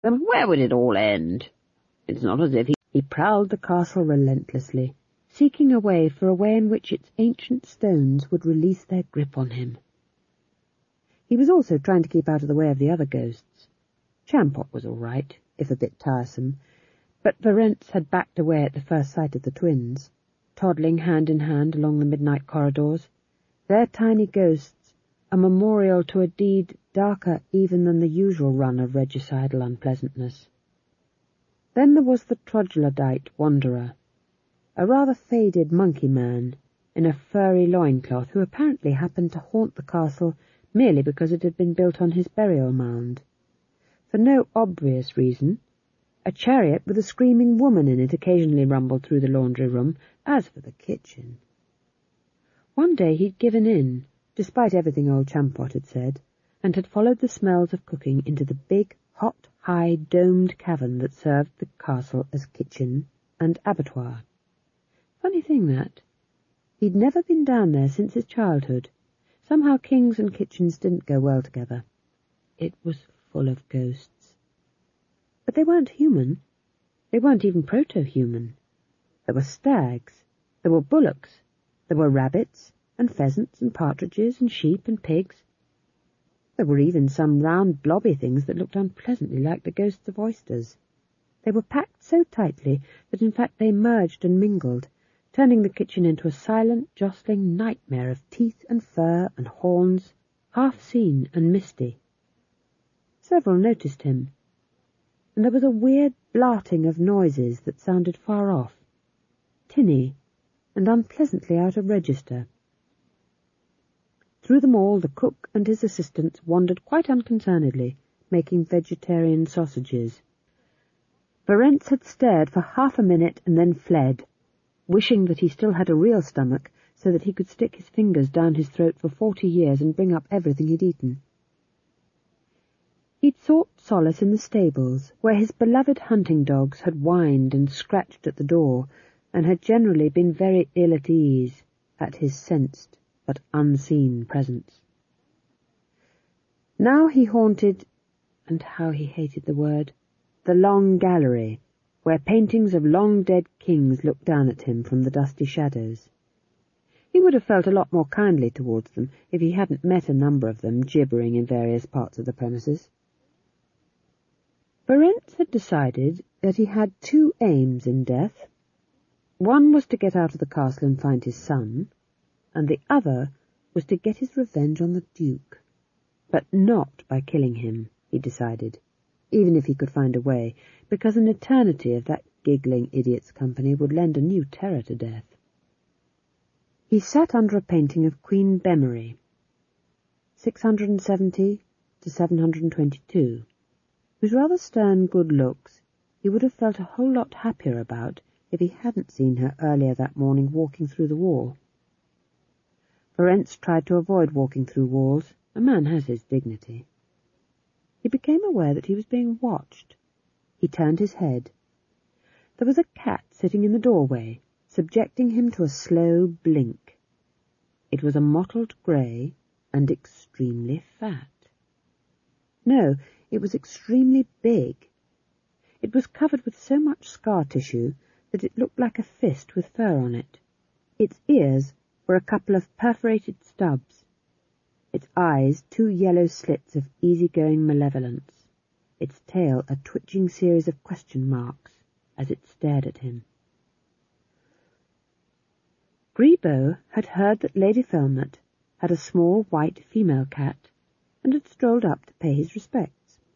Then where would it all end? It's not as if He prowled the castle relentlessly, seeking a way in which its ancient stones would release their grip on him. He was also trying to keep out of the way of the other ghosts. Champot was all right, if a bit tiresome, but Verence had backed away at the first sight of the twins, toddling hand in hand along the midnight corridors, their tiny ghosts a memorial to a deed darker even than the usual run of regicidal unpleasantness. Then there was the troglodyte wanderer, a rather faded monkey man in a furry loincloth who apparently happened to haunt the castle merely because it had been built on his burial mound. For no obvious reason, a chariot with a screaming woman in it occasionally rumbled through the laundry room. As for the kitchen, one day he'd given in, despite everything old Champot had said, and had followed the smells of cooking into the big, hot, high, domed cavern that served the castle as kitchen and abattoir. Funny thing that. He'd never been down there since his childhood. Somehow kings and kitchens didn't go well together. It was full of ghosts. But they weren't human. They weren't even proto-human. There were stags, there were bullocks, there were rabbits, and pheasants, and partridges, and sheep, and pigs. There were even some round blobby things that looked unpleasantly like the ghosts of oysters. They were packed so tightly that in fact they merged and mingled, turning the kitchen into a silent, jostling nightmare of teeth and fur and horns, half-seen and misty. Several noticed him, and there was a weird blarting of noises that sounded far off, tinny and unpleasantly out of register. Through them all the cook and his assistants wandered quite unconcernedly, making vegetarian sausages. Verence had stared for half a minute and then fled, wishing that he still had a real stomach so that he could stick his fingers down his throat for 40 years and bring up everything he'd eaten. He'd sought solace in the stables, where his beloved hunting dogs had whined and scratched at the door, and had generally been very ill at ease at his sensed but unseen presence. Now he haunted, and how he hated the word, the long gallery, where paintings of long-dead kings looked down at him from the dusty shadows. He would have felt a lot more kindly towards them if he hadn't met a number of them gibbering in various parts of the premises. Verence had decided that he had two aims in death. One was to get out of the castle and find his son, and the other was to get his revenge on the Duke. But not by killing him, he decided, even if he could find a way, because an eternity of that giggling idiot's company would lend a new terror to death. He sat under a painting of Queen Bemery, 670 to 722, whose rather stern good looks he would have felt a whole lot happier about if he hadn't seen her earlier that morning walking through the wall. Verence tried to avoid walking through walls. A man has his dignity. He became aware that he was being watched. He turned his head. There was a cat sitting in the doorway, subjecting him to a slow blink. It was a mottled grey and extremely fat. No, it was extremely big. It was covered with so much scar tissue that it looked like a fist with fur on it. Its ears were a couple of perforated stubs. Its eyes, two yellow slits of easy-going malevolence. Its tail a twitching series of question marks as it stared at him. Gribeau had heard that Lady Felmet had a small white female cat and had strolled up to pay his respects.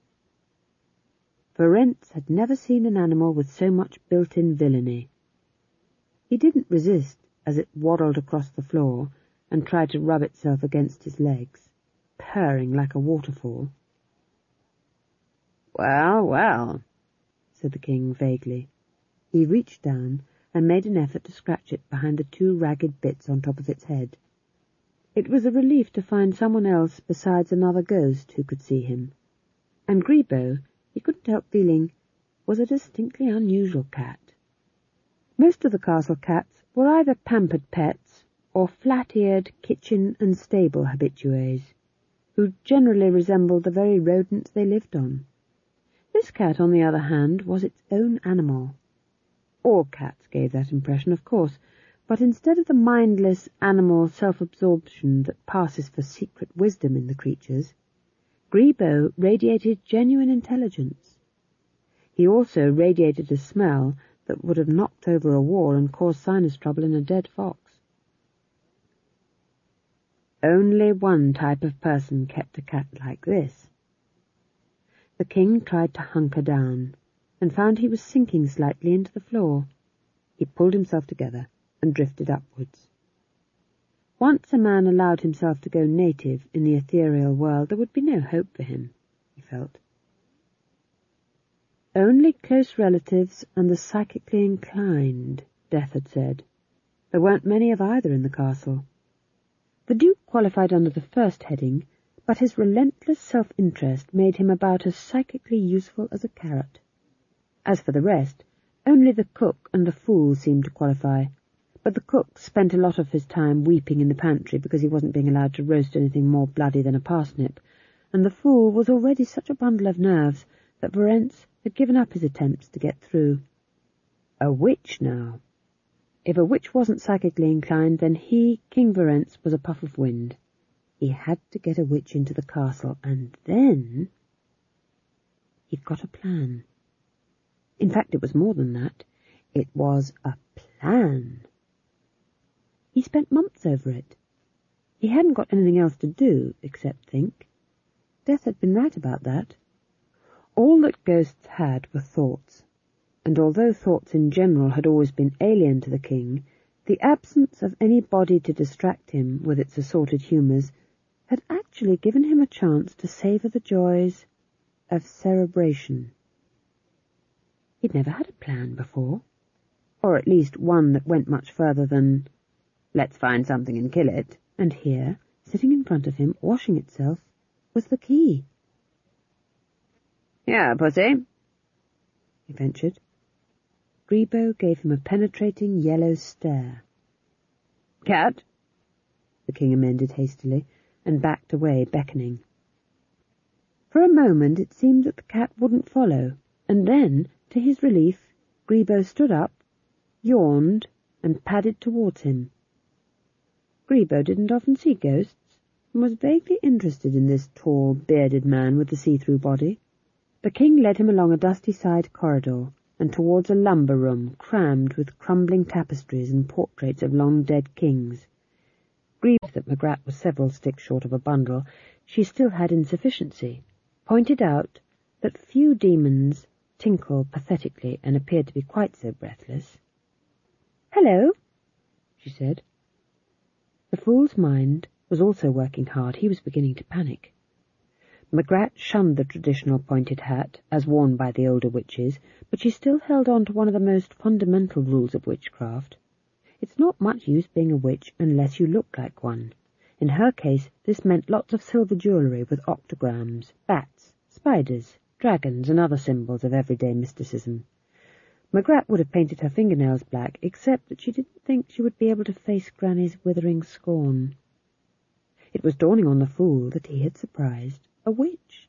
Verence had never seen an animal with so much built-in villainy. He didn't resist as it waddled across the floor and tried to rub itself against his legs, purring like a waterfall. "Well, well," said the king vaguely. He reached down and made an effort to scratch it behind the two ragged bits on top of its head. It was a relief to find someone else besides another ghost who could see him, and Gribeau, he couldn't help feeling, was a distinctly unusual cat. Most of the castle cats were either pampered pets or flat-eared kitchen and stable habitués, who generally resembled the very rodents they lived on. This cat, on the other hand, was its own animal. All cats gave that impression, of course, but instead of the mindless animal self-absorption that passes for secret wisdom in the creatures, Grebo radiated genuine intelligence. He also radiated a smell that would have knocked over a wall and caused sinus trouble in a dead fox. Only one type of person kept a cat like this. The king tried to hunker down, and found he was sinking slightly into the floor. He pulled himself together and drifted upwards. Once a man allowed himself to go native in the ethereal world, there would be no hope for him, he felt. Only close relatives and the psychically inclined, Death had said. There weren't many of either in the castle. The Duke qualified under the first heading, but his relentless self-interest made him about as psychically useful as a carrot. As for the rest, only the cook and the fool seemed to qualify, but the cook spent a lot of his time weeping in the pantry because he wasn't being allowed to roast anything more bloody than a parsnip, and the fool was already such a bundle of nerves that Verence had given up his attempts to get through. A witch now. If a witch wasn't psychically inclined, then he, King Verence, was a puff of wind. He had to get a witch into the castle, and then he'd got a plan. In fact, it was more than that. It was a plan. He spent months over it. He hadn't got anything else to do except think. Death had been right about that. All that ghosts had were thoughts, and although thoughts in general had always been alien to the king, the absence of any body to distract him with its assorted humours had actually given him a chance to savour the joys of cerebration. He'd never had a plan before, or at least one that went much further than, let's find something and kill it, and here, sitting in front of him, washing itself, was the key. "Yeah, pussy," he ventured. Grebo gave him a penetrating yellow stare. "Cat?" the king amended hastily, and backed away, beckoning. For a moment it seemed that the cat wouldn't follow, and then, to his relief, Grebo stood up, yawned, and padded towards him. Grebo didn't often see ghosts, and was vaguely interested in this tall, bearded man with the see-through body. The king led him along a dusty side corridor, and towards a lumber room crammed with crumbling tapestries and portraits of long-dead kings. Grieved that Magrat was several sticks short of a bundle, she still had insufficiency, pointed out that few demons tinkled pathetically and appeared to be quite so breathless. "Hello," she said. The fool's mind was also working hard. He was beginning to panic. Magrat shunned the traditional pointed hat, as worn by the older witches, but she still held on to one of the most fundamental rules of witchcraft. It's not much use being a witch unless you look like one. In her case, this meant lots of silver jewellery with octograms, bats, spiders, dragons, and other symbols of everyday mysticism. Magrat would have painted her fingernails black, except that she didn't think she would be able to face Granny's withering scorn. It was dawning on the fool that he had surprised a witch.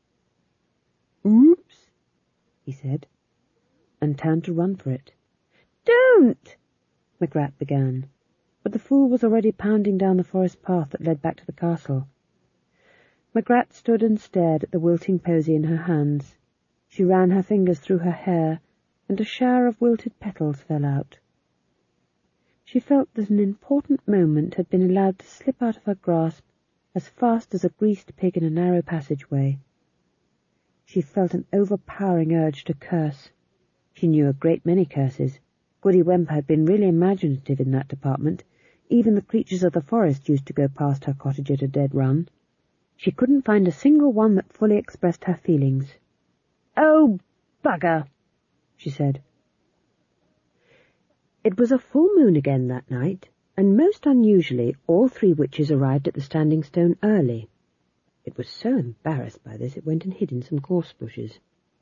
"Oops," he said, and turned to run for it. "Don't!" Magrat began, but the fool was already pounding down the forest path that led back to the castle. Magrat stood and stared at the wilting posy in her hands. She ran her fingers through her hair, and a shower of wilted petals fell out. She felt that an important moment had been allowed to slip out of her grasp as fast as a greased pig in a narrow passageway. She felt an overpowering urge to curse. She knew a great many curses. Goody Wemper had been really imaginative in that department. Even the creatures of the forest used to go past her cottage at a dead run. She couldn't find a single one that fully expressed her feelings. "Oh, bugger," she said. It was a full moon again that night, and most unusually all three witches arrived at the Standing Stone early. It was so embarrassed by this it went and hid in some gorse bushes.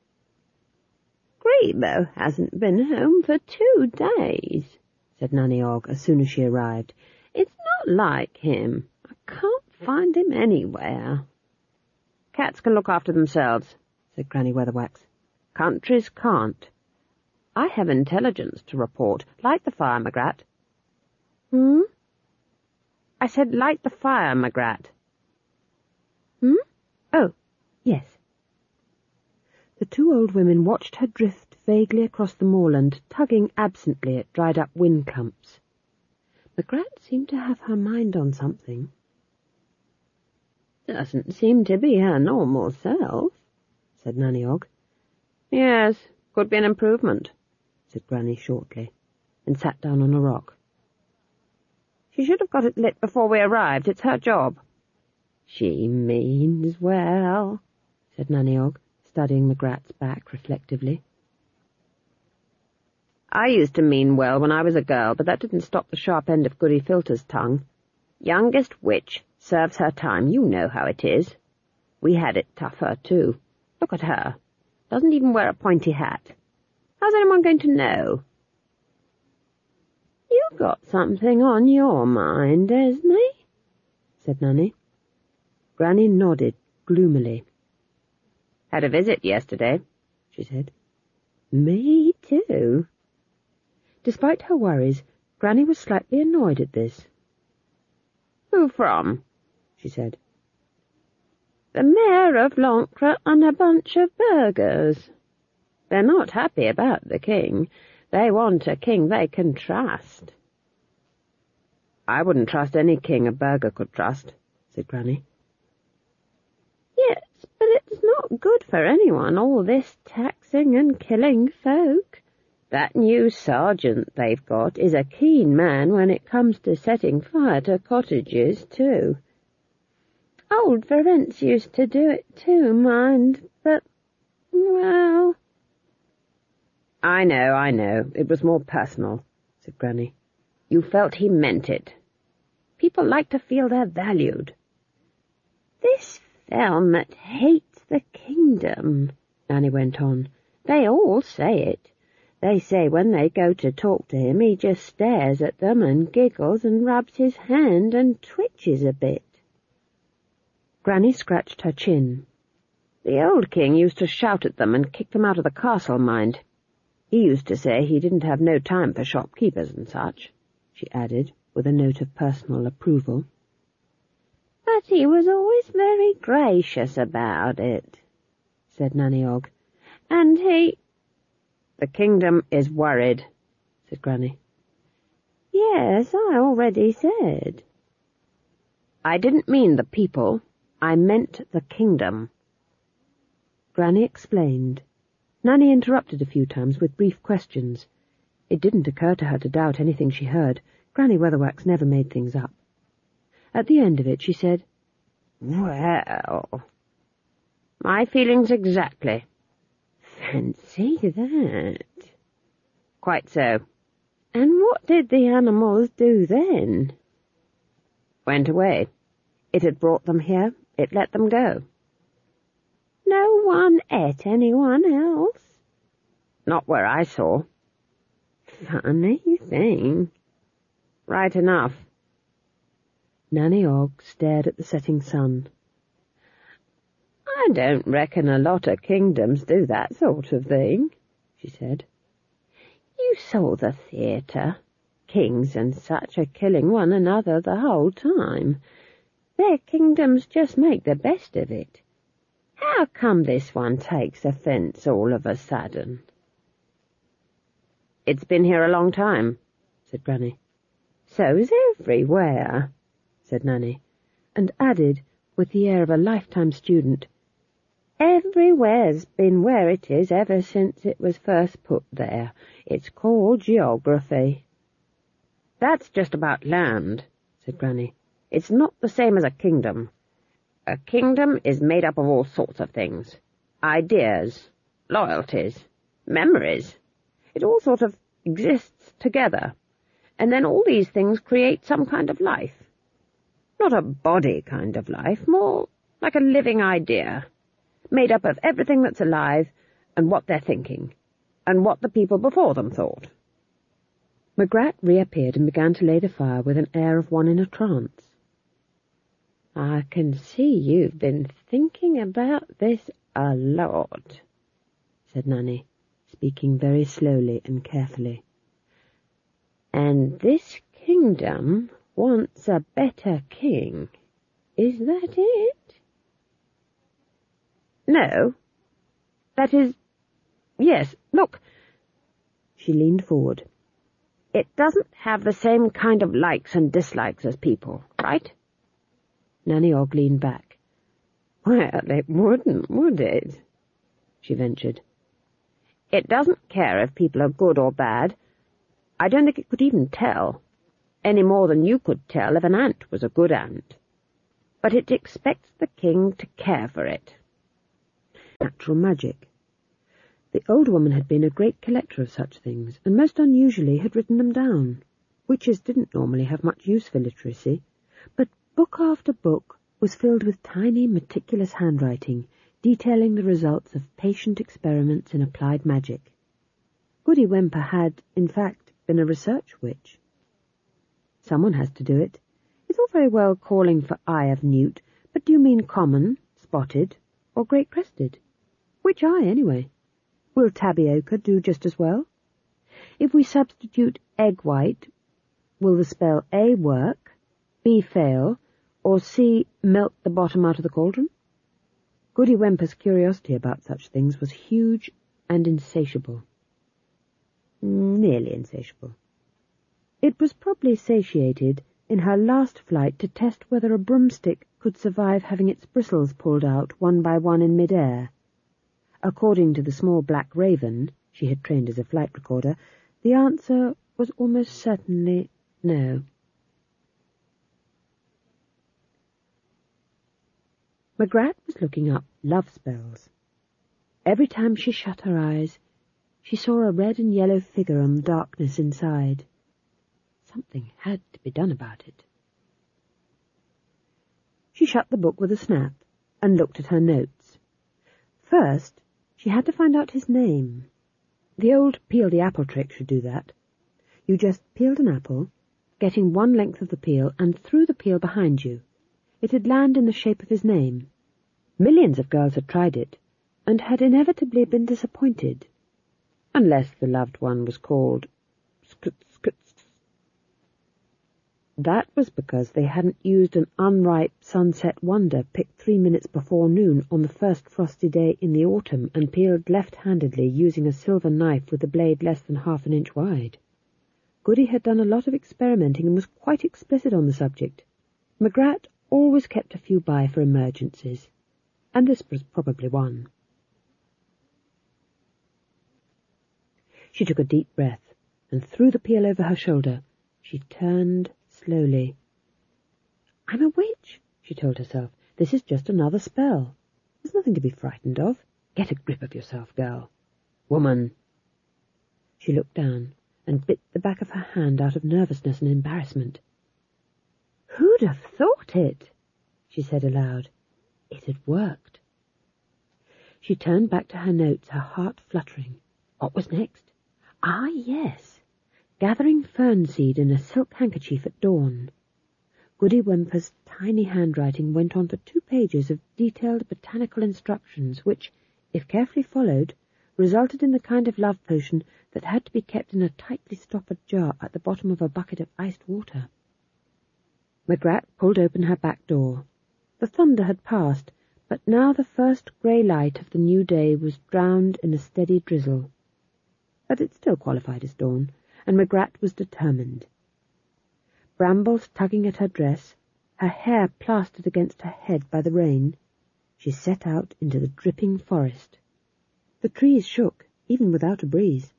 "Grebo hasn't been home for 2 days, said Nanny Ogg as soon as she arrived. "It's not like him. I can't find him anywhere." "Cats can look after themselves," said Granny Weatherwax. Countries can't. I have intelligence to report. Light the fire, Magrat. Hmm? I said light the fire, Magrat. Oh, yes. The two old women watched her drift vaguely across the moorland, tugging absently at dried-up wind clumps. Magrat seemed to have her mind on something. Doesn't seem to be her normal self, said Nanny Og. Yes, could be an improvement, said Granny shortly, and sat down on a rock. She should have got it lit before we arrived. It's her job. She means well, said Nanny Og, studying Magrat's back reflectively. I used to mean well when I was a girl, but that didn't stop the sharp end of Goody Filter's tongue. Youngest witch serves her time. You know how it is. We had it tougher, too. Look at her. Doesn't even wear a pointy hat. How's anyone going to know? You've got something on your mind, Esme, said Nanny. Granny nodded gloomily. Had a visit yesterday, she said. Me too. Despite her worries, Granny was slightly annoyed at this. Who from? She said. The Mayor of Lancre and a bunch of burghers. They're not happy about the king. They want a king they can trust. I wouldn't trust any king a burgher could trust, said Granny. Yes, but it's not good for anyone, all this taxing and killing folk. That new sergeant they've got is a keen man when it comes to setting fire to cottages, too. Old Verence used to do it too, mind, but, well... I know. It was more personal, said Granny. You felt he meant it. People like to feel they're valued. This Thelmet hates the kingdom, Nanny went on. They all say it. They say when they go to talk to him, he just stares at them and giggles and rubs his hand and twitches a bit. Granny scratched her chin. The old king used to shout at them and kick them out of the castle, mind. He used to say he didn't have no time for shopkeepers and such, she added, with a note of personal approval. But he was always very gracious about it, said Nanny Og. And he... The kingdom is worried, said Granny. Yes, I already said. I didn't mean the people. I meant the kingdom. Granny explained. Nanny interrupted a few times with brief questions. It didn't occur to her to doubt anything she heard. Granny Weatherwax never made things up. At the end of it, she said, Well, my feelings exactly. Fancy that. Quite so. And what did the animals do then? Went away. It had brought them here. It let them go. No one ate anyone else? Not where I saw. Funny thing. Right enough. Nanny Og stared at the setting sun. I don't reckon a lot of kingdoms do that sort of thing, she said. You saw the theatre. Kings and such are killing one another the whole time. Their kingdoms just make the best of it. How come this one takes offence all of a sudden? It's been here a long time, said Granny. So's everywhere, said Nanny, and added, with the air of a lifetime student, Everywhere's been where it is ever since it was first put there. It's called geography. That's just about land, said Granny. It's not the same as a kingdom. A kingdom is made up of all sorts of things. Ideas, loyalties, memories. It all sort of exists together. And then all these things create some kind of life. Not a body kind of life, more like a living idea, made up of everything that's alive and what they're thinking, and what the people before them thought. Magrat reappeared and began to lay the fire with an air of one in a trance. I can see you've been thinking about this a lot, said Nanny, speaking very slowly and carefully. And this kingdom wants a better king. Is that it? No. That is... Yes, look. She leaned forward. It doesn't have the same kind of likes and dislikes as people, right? Nanny Ogg leaned back. Well, it wouldn't, would it? She ventured. It doesn't care if people are good or bad. I don't think it could even tell, any more than you could tell if an ant was a good ant. But it expects the king to care for it. Natural magic. The old woman had been a great collector of such things, and most unusually had written them down. Witches didn't normally have much use for literacy, but book after book was filled with tiny, meticulous handwriting, detailing the results of patient experiments in applied magic. Goody Whemper had, in fact, been a research witch. Someone has to do it. It's all very well calling for Eye of Newt, but do you mean common, spotted, or great-crested? Which eye, anyway? Will Tabby Ochre do just as well? If we substitute egg white, will the spell A work, B fail, or C melt the bottom out of the cauldron? Goody Whemper's curiosity about such things was huge and insatiable. Nearly insatiable. It was probably satiated in her last flight to test whether a broomstick could survive having its bristles pulled out one by one in mid-air. According to the small black raven she had trained as a flight recorder, the answer was almost certainly no. Magrat was looking up love spells. Every time she shut her eyes, she saw a red and yellow figure in the darkness inside. Something had to be done about it. She shut the book with a snap and looked at her notes. First, she had to find out his name. The old peel the apple trick should do that. You just peeled an apple, getting one length of the peel, and threw the peel behind you. It'd land in the shape of his name. Millions of girls had tried it, and had inevitably been disappointed, unless the loved one was called Skutskutsk. That was because they hadn't used an unripe sunset wonder picked 3 minutes before noon on the first frosty day in the autumn and peeled left-handedly using a silver knife with a blade less than half an inch wide. Goody had done a lot of experimenting and was quite explicit on the subject. Magrat always kept a few by for emergencies, and this was probably one. She took a deep breath and threw the peel over her shoulder. She turned slowly. I'm a witch, she told herself. This is just another spell. There's nothing to be frightened of. Get a grip of yourself, girl. Woman. She looked down and bit the back of her hand out of nervousness and embarrassment. Who'd have thought it? She said aloud. It had worked. She turned back to her notes, her heart fluttering. What was next? Ah, yes. Gathering fern seed in a silk handkerchief at dawn. Goody Whemper's tiny handwriting went on for 2 pages of detailed botanical instructions which, if carefully followed, resulted in the kind of love potion that had to be kept in a tightly stoppered jar at the bottom of a bucket of iced water. Magrat pulled open her back door. The thunder had passed, but now the first grey light of the new day was drowned in a steady drizzle. But it still qualified as dawn, and Magrat was determined. Brambles tugging at her dress, her hair plastered against her head by the rain, she set out into the dripping forest. The trees shook, even without a breeze.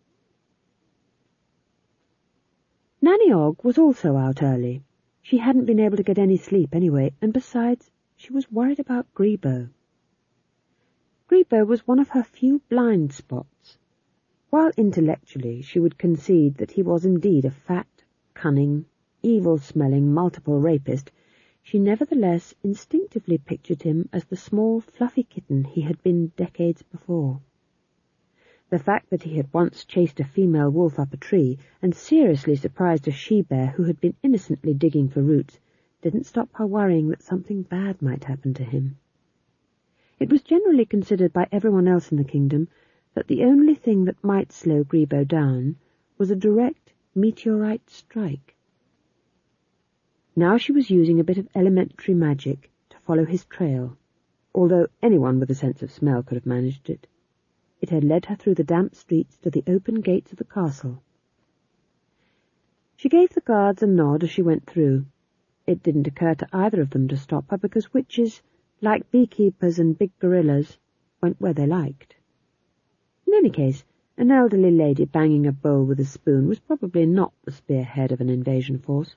Nanny Ogg was also out early. She hadn't been able to get any sleep anyway, and besides, she was worried about Grebo. Grebo was one of her few blind spots. While intellectually she would concede that he was indeed a fat, cunning, evil-smelling multiple rapist, she nevertheless instinctively pictured him as the small, fluffy kitten he had been decades before. The fact that he had once chased a female wolf up a tree and seriously surprised a she-bear who had been innocently digging for roots didn't stop her worrying that something bad might happen to him. It was generally considered by everyone else in the kingdom that the only thing that might slow Grebo down was a direct meteorite strike. Now she was using a bit of elementary magic to follow his trail, although anyone with a sense of smell could have managed it. It had led her through the damp streets to the open gates of the castle. She gave the guards a nod as she went through. It didn't occur to either of them to stop her because witches, like beekeepers and big gorillas, went where they liked. In any case, an elderly lady banging a bowl with a spoon was probably not the spearhead of an invasion force.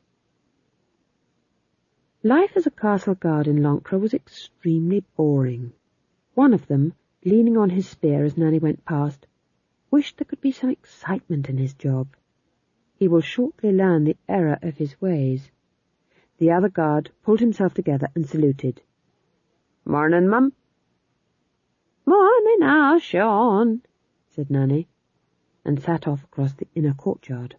Life as a castle guard in Loncra was extremely boring. One of them, leaning on his spear as Nanny went past, wished there could be some excitement in his job. He will shortly learn the error of his ways. The other guard pulled himself together and saluted. "Mornin', Mum." "Morning, now, Sean," said Nanny, and sat off across the inner courtyard.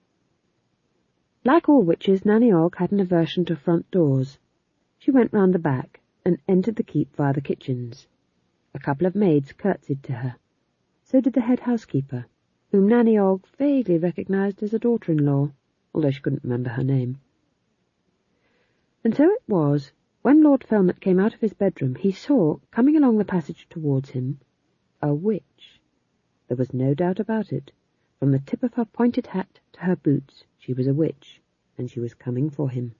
Like all witches, Nanny Ogg had an aversion to front doors. She went round the back and entered the keep via the kitchens. A couple of maids curtsied to her. So did the head housekeeper, whom Nanny Ogg vaguely recognised as a daughter-in-law, although she couldn't remember her name. And so it was, when Lord Felmet came out of his bedroom, he saw, coming along the passage towards him, a witch. There was no doubt about it. From the tip of her pointed hat to her boots, she was a witch, and she was coming for him.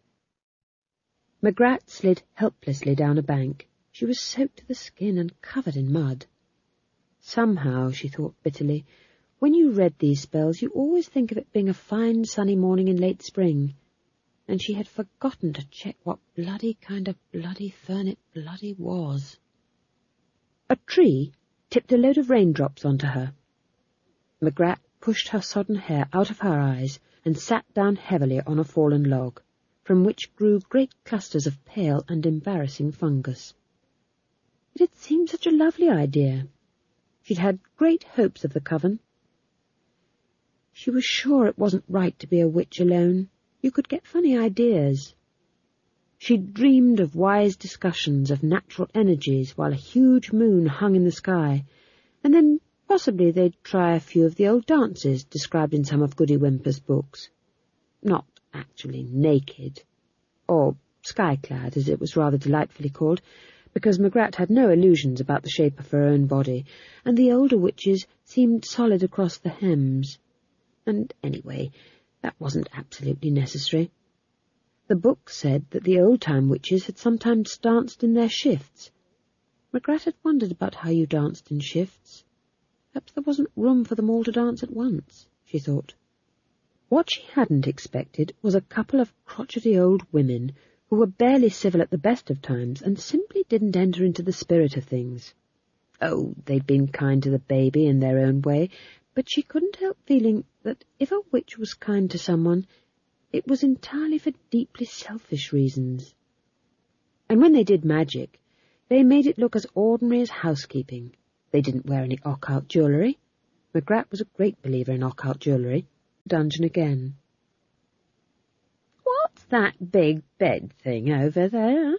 Magrat slid helplessly down a bank. She was soaked to the skin and covered in mud. Somehow, she thought bitterly, when you read these spells, you always think of it being a fine sunny morning in late spring, and she had forgotten to check what bloody kind of bloody fern it bloody was. A tree tipped a load of raindrops onto her. Magrat pushed her sodden hair out of her eyes and sat down heavily on a fallen log, from which grew great clusters of pale and embarrassing fungus. It had seemed such a lovely idea. She'd had great hopes of the coven. She was sure it wasn't right to be a witch alone. You could get funny ideas. She'd dreamed of wise discussions of natural energies while a huge moon hung in the sky, and then possibly they'd try a few of the old dances described in some of Goody Whimper's books. Not actually naked, or sky-clad, as it was rather delightfully called, because Magrat had no illusions about the shape of her own body, and the older witches seemed solid across the hems. And anyway, that wasn't absolutely necessary. The book said that the old-time witches had sometimes danced in their shifts. Magrat had wondered about how you danced in shifts. Perhaps there wasn't room for them all to dance at once, she thought. What she hadn't expected was a couple of crotchety old women who were barely civil at the best of times and simply didn't enter into the spirit of things. Oh, they'd been kind to the baby in their own way, but she couldn't help feeling that if a witch was kind to someone, it was entirely for deeply selfish reasons. And when they did magic, they made it look as ordinary as housekeeping. They didn't wear any occult jewellery. Magrat was a great believer in occult jewellery. Dungeon again. "What's that big bed thing over there?"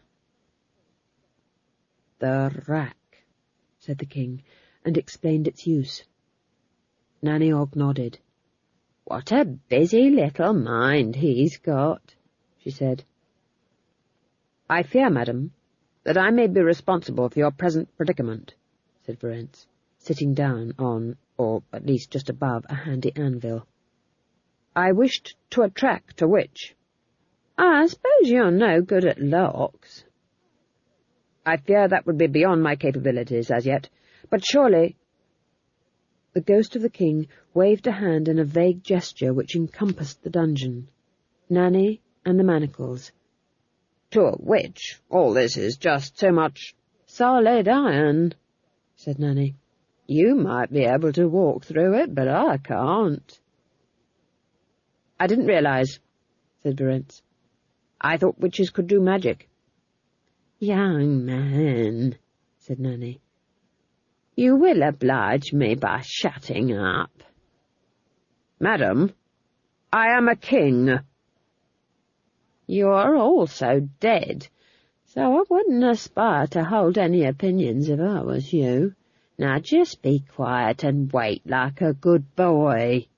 "The rack," said the king, and explained its use. Nanny Ogg nodded. "What a busy little mind he's got," she said. "I fear, madam, that I may be responsible for your present predicament," said Verence, sitting down on, or at least just above, a handy anvil. "I wished to attract a witch." "I suppose you're no good at locks." "I fear that would be beyond my capabilities as yet, but surely—" The ghost of the king waved a hand in a vague gesture which encompassed the dungeon, Nanny and the manacles. "To a witch, all this is just so much solid iron," said Nanny. "You might be able to walk through it, but I can't." "I didn't realize," said Verence. "I thought witches could do magic." "Young man," said Nanny, "you will oblige me by shutting up." "Madam, I am a king." "You're also dead, so I wouldn't aspire to hold any opinions if I was you. Now just be quiet and wait like a good boy."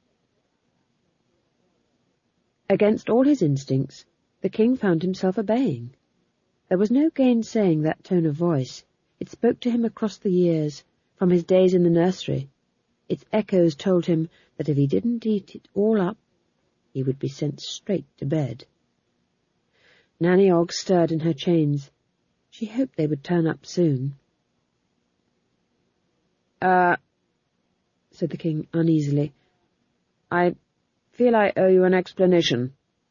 Against all his instincts, the king found himself obeying. There was no gainsaying that tone of voice. It spoke to him across the years, from his days in the nursery. Its echoes told him that if he didn't eat it all up, he would be sent straight to bed. Nanny Ogg stirred in her chains. She hoped they would turn up soon. Said the king uneasily. "I feel I owe you an explanation."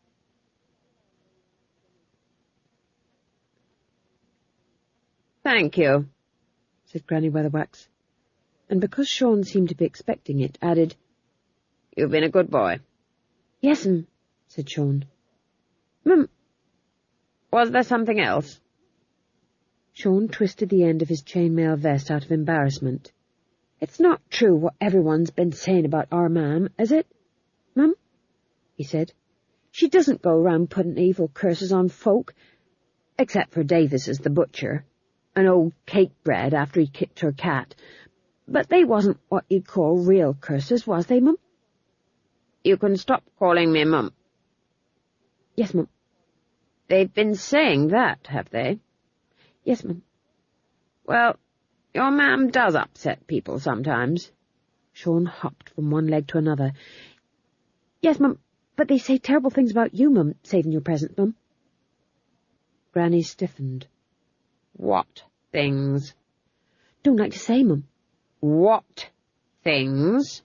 "Thank you," said Granny Weatherwax, and because Sean seemed to be expecting it, added, "You've been a good boy." "Yes'm," said Sean. "Mum, was there something else?" Sean twisted the end of his chainmail vest out of embarrassment. "It's not true what everyone's been saying about our mam, is it, Mum?" he said. "She doesn't go round putting evil curses on folk, except for Davis's the butcher, and old Cakebread after he kicked her cat. But they wasn't what you'd call real curses, was they, Mum?" "You can stop calling me Mum." "Yes, Mum." "They've been saying that, have they?" "Yes, Mum." "Well, your mam does upset people sometimes." Sean hopped from one leg to another. "Yes, Mum, but they say terrible things about you, Mum, saving your present, Mum." Granny stiffened. "What things?" "Don't like to say, Mum." "What things?"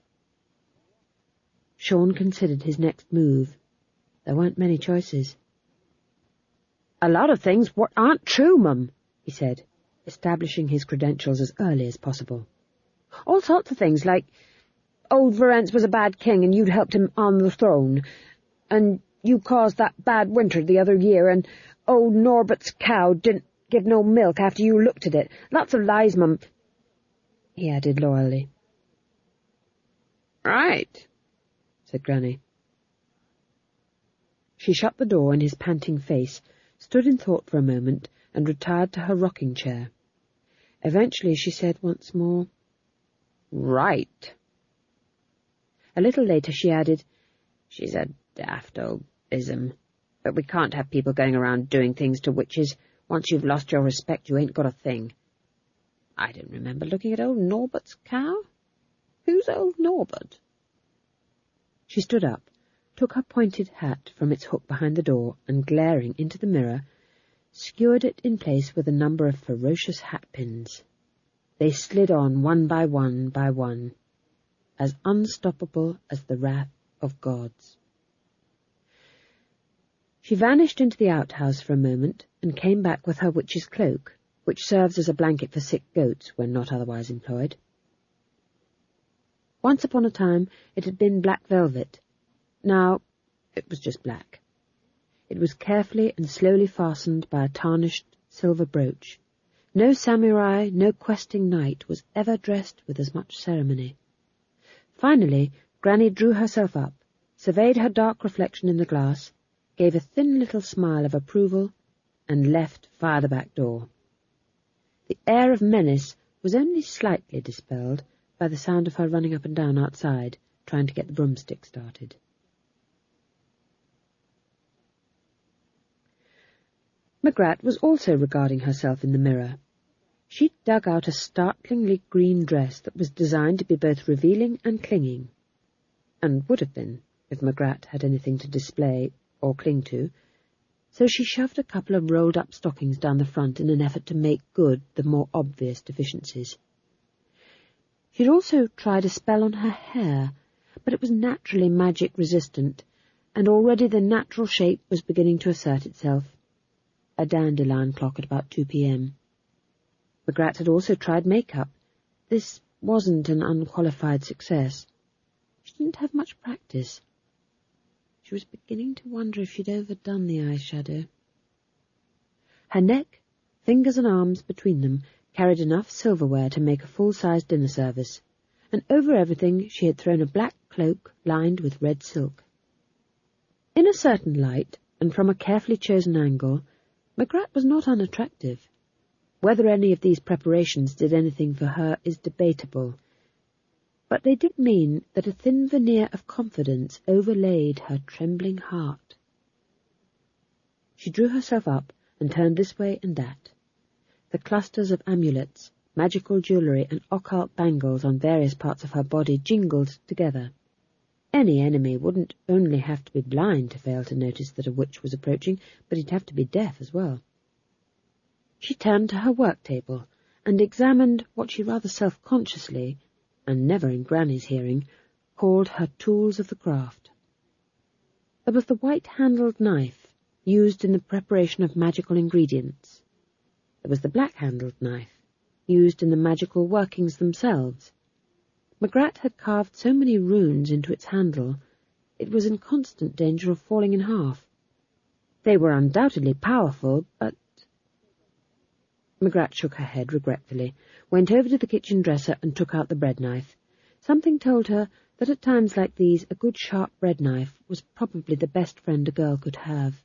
Sean considered his next move. There weren't many choices. "A lot of things what aren't true, Mum," he said, establishing his credentials as early as possible. "All sorts of things, like old Verence was a bad king and you'd helped him on the throne, and you caused that bad winter the other year, and old Norbert's cow didn't give no milk after you looked at it. Lots of lies, Mum," he added loyally. "Right," said Granny. She shut the door in his panting face, stood in thought for a moment, and retired to her rocking chair. Eventually she said once more, "Right." A little later she added, "She's a daft old ism, but we can't have people going around doing things to witches. Once you've lost your respect, you ain't got a thing. I don't remember looking at old Norbert's cow. Who's old Norbert?" She stood up, took her pointed hat from its hook behind the door, and glaring into the mirror, skewered it in place with a number of ferocious hatpins. They slid on one by one, as unstoppable as the wrath of gods. She vanished into the outhouse for a moment, and came back with her witch's cloak, which serves as a blanket for sick goats when not otherwise employed. Once upon a time it had been black velvet. Now it was just black. It was carefully and slowly fastened by a tarnished silver brooch. No samurai, no questing knight was ever dressed with as much ceremony. Finally, Granny drew herself up, surveyed her dark reflection in the glass, gave a thin little smile of approval, and left via the back door. The air of menace was only slightly dispelled by the sound of her running up and down outside, trying to get the broomstick started. Magrat was also regarding herself in the mirror. She'd dug out a startlingly green dress that was designed to be both revealing and clinging, and would have been if Magrat had anything to display or cling to, so she shoved a couple of rolled-up stockings down the front in an effort to make good the more obvious deficiencies. She'd also tried a spell on her hair, but it was naturally magic-resistant, and already the natural shape was beginning to assert itself. A dandelion clock at about 2 p.m. Magrat had also tried makeup. This wasn't an unqualified success. She didn't have much practice. She was beginning to wonder if she'd overdone the eyeshadow. Her neck, fingers and arms between them, carried enough silverware to make a full-sized dinner service, and over everything she had thrown a black cloak lined with red silk. In a certain light, and from a carefully chosen angle, Magrat was not unattractive. Whether any of these preparations did anything for her is debatable, but they did mean that a thin veneer of confidence overlaid her trembling heart. She drew herself up and turned this way and that. The clusters of amulets, magical jewellery and occult bangles on various parts of her body jingled together. Any enemy wouldn't only have to be blind to fail to notice that a witch was approaching, but he'd have to be deaf as well. She turned to her work table and examined what she rather self-consciously, and never in Granny's hearing, called her tools of the craft. There was the white-handled knife, used in the preparation of magical ingredients. There was the black-handled knife, used in the magical workings themselves. Magrat had carved so many runes into its handle, it was in constant danger of falling in half. They were undoubtedly powerful, but... Magrat shook her head regretfully, went over to the kitchen dresser and took out the bread knife. Something told her that at times like these a good sharp bread knife was probably the best friend a girl could have.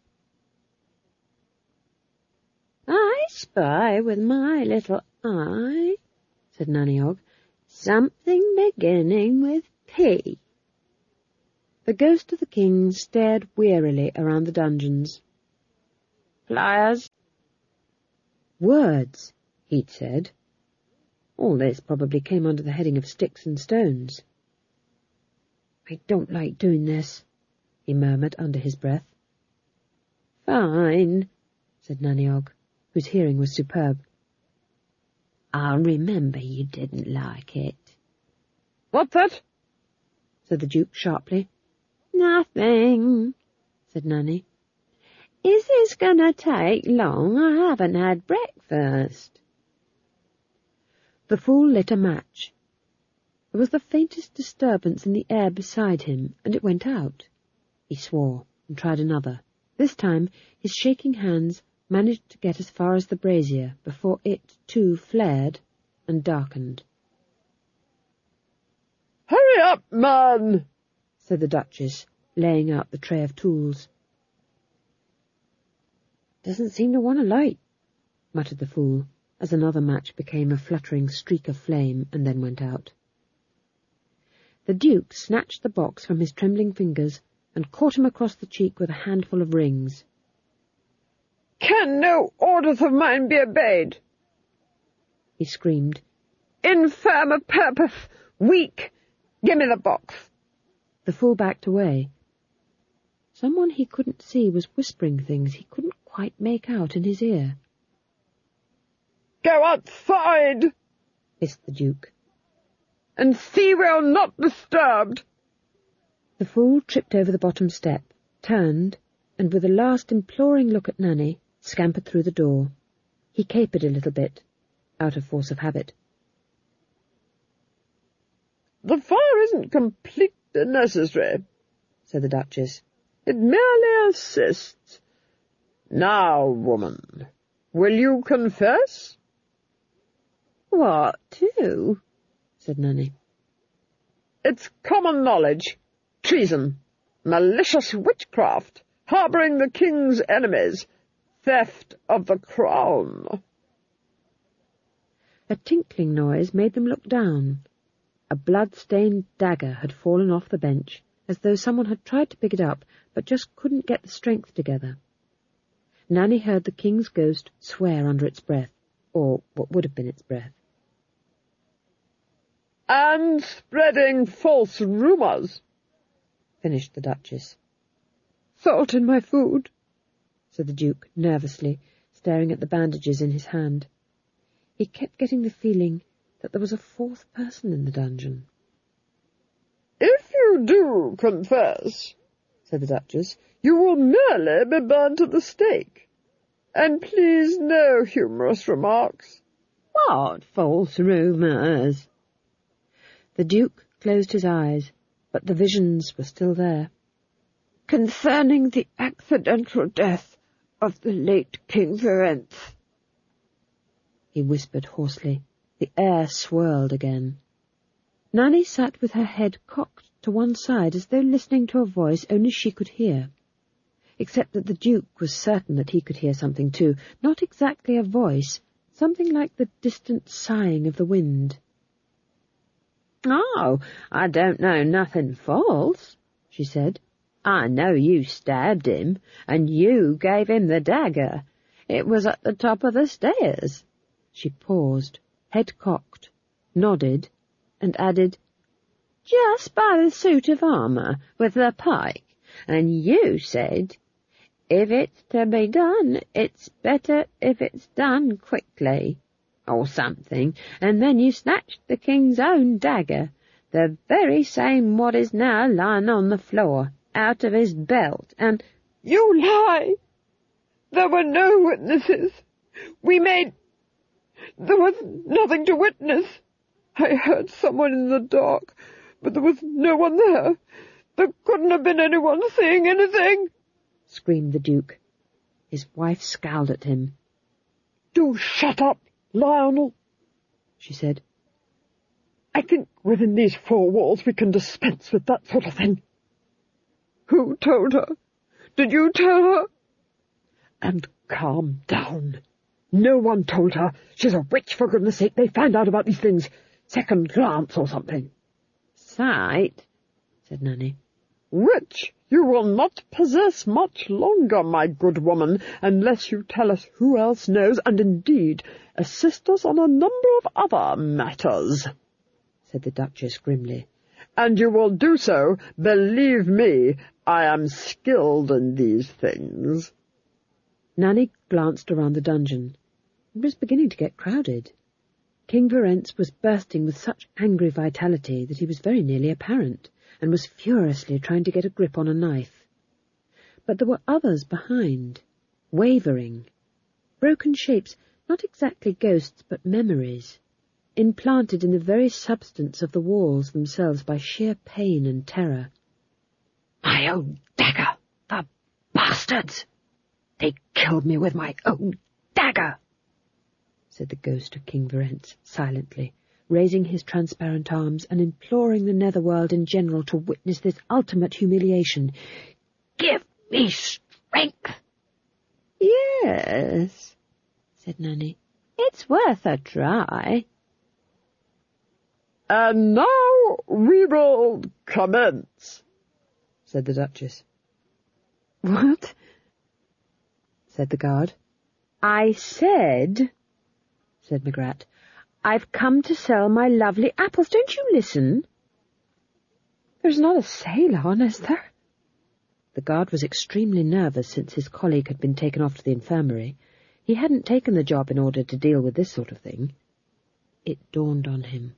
"I spy with my little eye," said Nanny Ogg, "something beginning with P." The ghost of the king stared wearily around the dungeons. "Pliers?" "Words," he'd said. All this probably came under the heading of sticks and stones. "I don't like doing this," he murmured under his breath. "Fine," said Nanny Ogg, whose hearing was superb. "I'll remember you didn't like it." "What's that?" said the Duke sharply. "Nothing," said Nanny. "Is this gonna take long? I haven't had breakfast." The fool lit a match. There was the faintest disturbance in the air beside him, and it went out. He swore, and tried another. This time his shaking hands managed to get as far as the brazier before it, too, flared and darkened. "Hurry up, man," said the Duchess, laying out the tray of tools. "Doesn't seem to want a light," muttered the fool, as another match became a fluttering streak of flame and then went out. The Duke snatched the box from his trembling fingers and caught him across the cheek with a handful of rings. "Can no orders of mine be obeyed?" he screamed. "Infirm of purpose, weak, give me the box." The fool backed away. Someone he couldn't see was whispering things he couldn't quite make out in his ear. "Go outside," hissed the Duke. "and see we're not disturbed." The fool tripped over the bottom step, turned, and with a last imploring look at Nanny, scampered through the door. He capered a little bit, out of force of habit. "The fire isn't completely necessary," said the Duchess. "It merely assists. Now, woman, will you confess?" "What to?" said Nanny. "It's common knowledge. Treason, malicious witchcraft, harbouring the king's enemies, theft of the crown." A tinkling noise made them look down. A blood-stained dagger had fallen off the bench, as though someone had tried to pick it up, but just couldn't get the strength together. Nanny heard the king's ghost swear under its breath, or what would have been its breath. "And spreading false rumours," finished the Duchess. "Salt in my food," said the Duke nervously, staring at the bandages in his hand. He kept getting the feeling that there was a fourth person in the dungeon. "If you do confess," said the Duchess, "you will merely be burned to the stake. And please no humorous remarks." "What false rumours?" The Duke closed his eyes, but the visions were still there. "Concerning the accidental death of the late King Ferenc," he whispered hoarsely. The air swirled again. Nanny sat with her head cocked to one side as though listening to a voice only she could hear, except that the Duke was certain that he could hear something too, not exactly a voice, something like the distant sighing of the wind. "Oh, I don't know nothing false," she said. "I know you stabbed him, and you gave him the dagger. It was at the top of the stairs." She paused, head cocked, nodded, and added, "Just by the suit of armour, with the pike, and you said, 'If it's to be done, it's better if it's done quickly,' or something, and then you snatched the king's own dagger, the very same what is now lying on the floor, out of his belt, and—" "You lie! There were no witnesses. There was nothing to witness. I heard someone in the dark, but there was no one there. There couldn't have been anyone seeing anything," screamed the Duke. His wife scowled at him. "Do shut up, Lionel," she said. "I think within these four walls we can dispense with that sort of thing." "Who told her? Did you tell her?" "And calm down. No one told her. She's a witch, for goodness sake. They find out about these things. Second glance or something." "Sight," said Nanny. "Which you will not possess much longer, my good woman, unless you tell us who else knows, and indeed assist us on a number of other matters," said the Duchess grimly. "And you will do so, believe me, I am skilled in these things." Nanny glanced around the dungeon. It was beginning to get crowded. King Verence was bursting with such angry vitality that he was very nearly apparent, and was furiously trying to get a grip on a knife. But there were others behind, wavering, broken shapes, not exactly ghosts but memories, implanted in the very substance of the walls themselves by sheer pain and terror. "My own dagger! The bastards! They killed me with my own dagger!" said the ghost of King Verence silently, raising his transparent arms and imploring the netherworld in general to witness this ultimate humiliation. "Give me strength!" "Yes," said Nanny. "It's worth a try." "And now we will commence," said the Duchess. "What?" said the guard. "I said," said Maigrat, "I've come to sell my lovely apples. Don't you listen?" "There's not a sale on, is there?" The guard was extremely nervous since his colleague had been taken off to the infirmary. He hadn't taken the job in order to deal with this sort of thing. It dawned on him.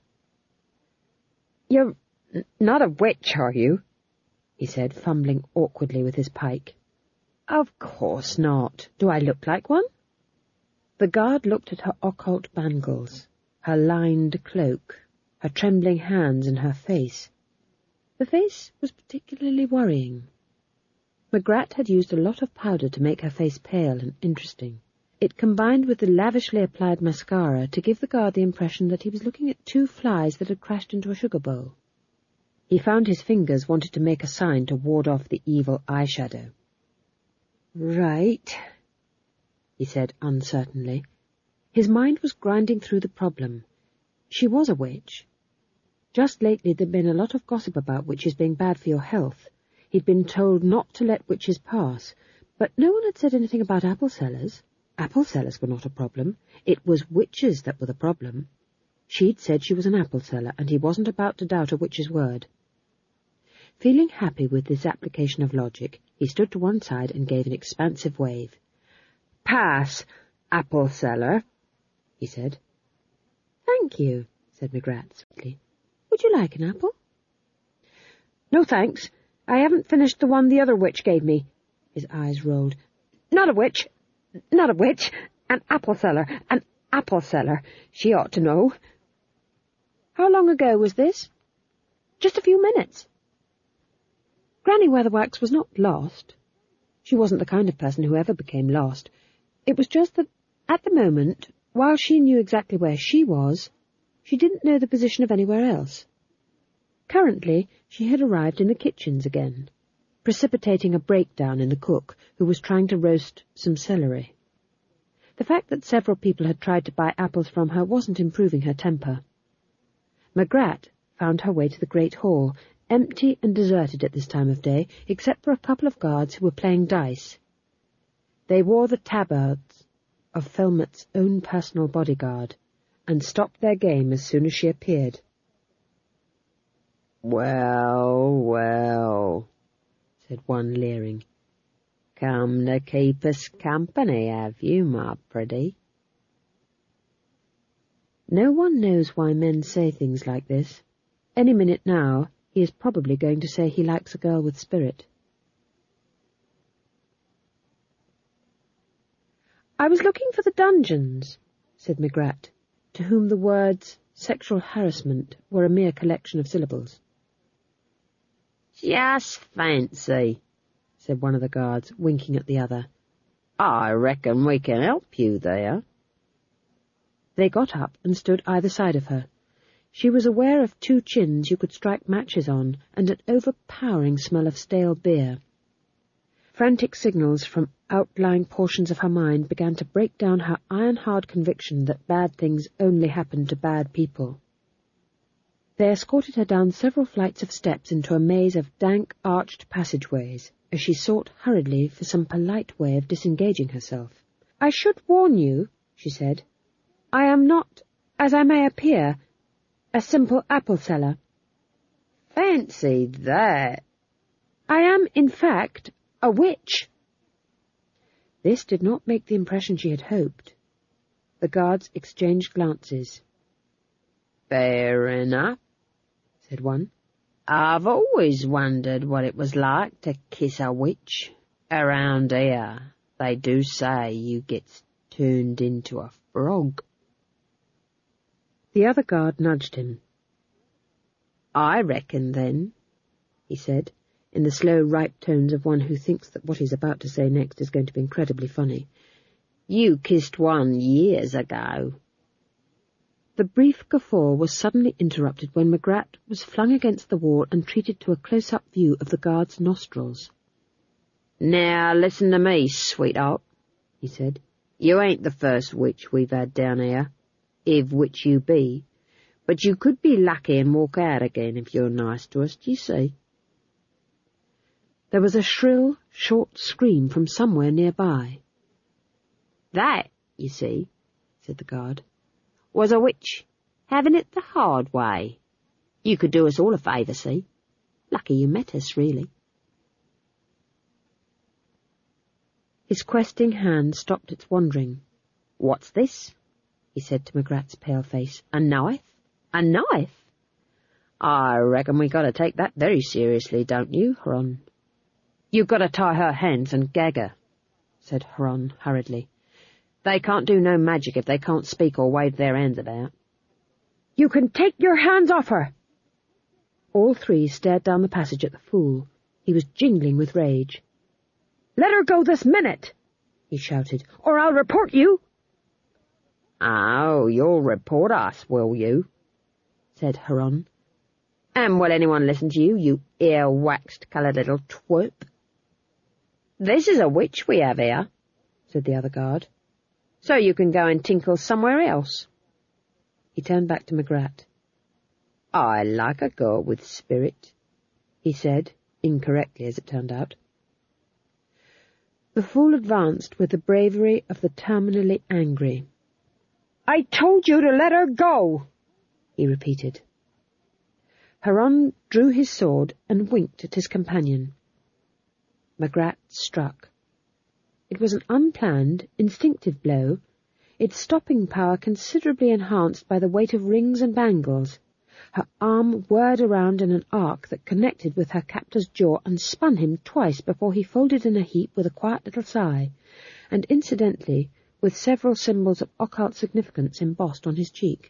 "You're not a witch, are you?" he said, fumbling awkwardly with his pike. "Of course not. Do I look like one?" The guard looked at her occult bangles, her lined cloak, her trembling hands and her face. The face was particularly worrying. Maigrat had used a lot of powder to make her face pale and interesting. It combined with the lavishly applied mascara to give the guard the impression that he was looking at two flies that had crashed into a sugar bowl. He found his fingers wanted to make a sign to ward off the evil eyeshadow. "Right," he said uncertainly. His mind was grinding through the problem. She was a witch. Just lately there'd been a lot of gossip about witches being bad for your health. He'd been told not to let witches pass, but no one had said anything about apple sellers. Apple sellers were not a problem. It was witches that were the problem. She'd said she was an apple seller, and he wasn't about to doubt a witch's word. Feeling happy with this application of logic, he stood to one side and gave an expansive wave. "Pass, apple seller," he said. "Thank you," said Maigrat sweetly. "Would you like an apple?" "No, thanks. I haven't finished the one the other witch gave me." His eyes rolled. "Not a witch. Not a witch. An apple seller. An apple seller. She ought to know." "How long ago was this?" "Just a few minutes." Granny Weatherwax was not lost. She wasn't the kind of person who ever became lost. It was just that, at the moment, while she knew exactly where she was, she didn't know the position of anywhere else. Currently, she had arrived in the kitchens again, precipitating a breakdown in the cook, who was trying to roast some celery. The fact that several people had tried to buy apples from her wasn't improving her temper. Magrat found her way to the great hall, empty and deserted at this time of day, except for a couple of guards who were playing dice. They wore the tabards of Felmut's own personal bodyguard, and stopped their game as soon as she appeared. "Well, well," said one, leering. "Come to keep us company, have you, my pretty?" No one knows why men say things like this. Any minute now, he is probably going to say he likes a girl with spirit. "I was looking for the dungeons," said Magrat, to whom the words sexual harassment were a mere collection of syllables. "Just fancy," said one of the guards, winking at the other. "I reckon we can help you there." They got up and stood either side of her. She was aware of two chins you could strike matches on, and an overpowering smell of stale beer. Frantic signals from outlying portions of her mind began to break down her iron-hard conviction that bad things only happen to bad people. They escorted her down several flights of steps into a maze of dank, arched passageways, as she sought hurriedly for some polite way of disengaging herself. "I should warn you," she said, "I am not, as I may appear, a simple apple seller." "Fancy that!" "I am, in fact, a witch." This did not make the impression she had hoped. The guards exchanged glances. "Fair enough," said one. "I've always wondered what it was like to kiss a witch. Around here, they do say you gets turned into a frog." The other guard nudged him. "I reckon, then," he said, in the slow, ripe tones of one who thinks that what he's about to say next is going to be incredibly funny, "you kissed one years ago." The brief guffaw was suddenly interrupted when Magrat was flung against the wall and treated to a close-up view of the guard's nostrils. "Now listen to me, sweetheart," he said. "You ain't the first witch we've had down here, if witch you be, but you could be lucky and walk out again if you're nice to us, d'ye see?" There was a shrill, short scream from somewhere nearby. "That, you see," said the guard, "was a witch having it the hard way. You could do us all a favour, see? Lucky you met us, really." His questing hand stopped its wandering. "What's this?" he said to Magrat's pale face. "A knife? A knife? I reckon we got to take that very seriously, don't you, Huron?" "You've got to tie her hands and gag her," said Huron hurriedly. "They can't do no magic if they can't speak or wave their hands about." "You can take your hands off her!" All three stared down the passage at the fool. He was jingling with rage. "Let her go this minute!" he shouted, "or I'll report you!" "Oh, you'll report us, will you?" said Huron. "And will anyone listen to you, you ear-waxed-coloured little twerp?" "This is a witch we have here," said the other guard, "so you can go and tinkle somewhere else." He turned back to Magrat. "I like a girl with spirit," he said, incorrectly as it turned out. The fool advanced with the bravery of the terminally angry. "I told you to let her go," he repeated. Huron drew his sword and winked at his companion. Magrat struck. It was an unplanned, instinctive blow, its stopping power considerably enhanced by the weight of rings and bangles. Her arm whirred around in an arc that connected with her captor's jaw and spun him twice before he folded in a heap with a quiet little sigh, and incidentally with several symbols of occult significance embossed on his cheek.